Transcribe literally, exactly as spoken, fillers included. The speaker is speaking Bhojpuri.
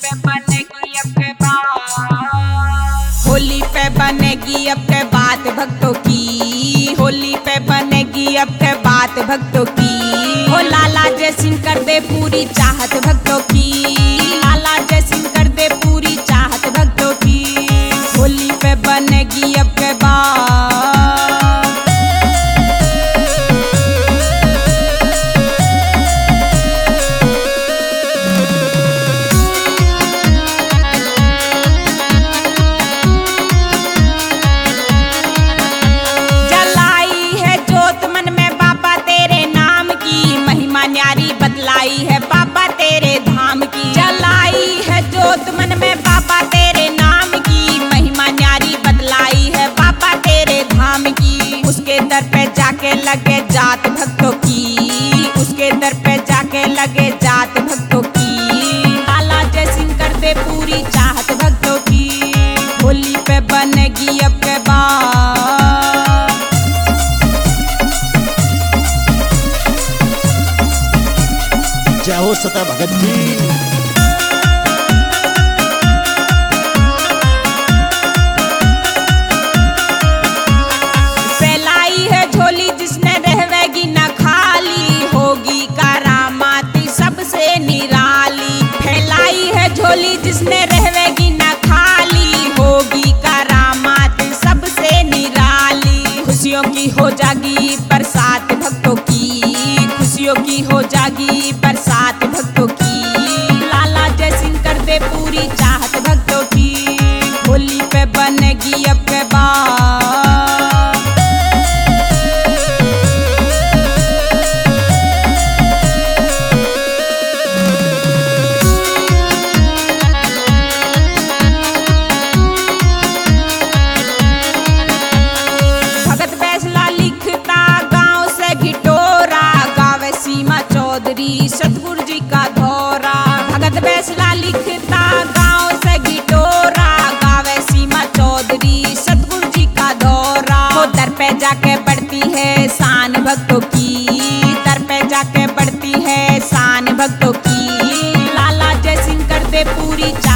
पे बनेगी अब के बात, होली पे बनेगी अब के बात भक्तों की, होली पे बनेगी अब के बात भक्तों की। ओ लाला जय सिंह कर दे पूरी चाहत भक्तों की, लाला जय सिंह कर दे पूरी चाहत भक्तों की, होली पे बनेगी अब के बात। न्यारी बतलाई है बाबा तेरे धाम की, जलाई है जोत मन में बाबा तेरे नाम की, महिमा न्यारी बतलाई है बाबा तेरे धाम की। उसके दर पे जाके लगे जात भक्तों की, उसके दर पे जाके लगे जात भक्तों की, लाला जय सिंह कर दे पूरी चाहत भक्तों की, होली पे बनेगी अब के बाद। जय हो सता भगत जी। फैलाई है झोली जिसने रहवेगी न खाली, होगी करामाती सबसे निराली। फैलाई है झोली जिसने रहवेगी न खाली, होगी करामाती सबसे निराली। खुशियों की हो जागी बरसात भक्तों की, खुशियों की हो जागी बरसात भक्तों की, लाला जय सिंह कर दे पूरी चाहत भक्तों की, होली पे बनेगी अब के बाद। भगत बैसला लिखता गांव से घिटोरा, गावे सीमा चौधरी सतगुरु जी का धोरा। भगत बैसला लिखता गांव से घिटोरा, गावे सीमा चौधरी सतगुरु जी का धोरा। वो दर पे जाके बढ़ती है शान भक्तों की, दर पे जाके बढ़ती है शान भक्तों की, लाला जय सिंह कर दे पूरी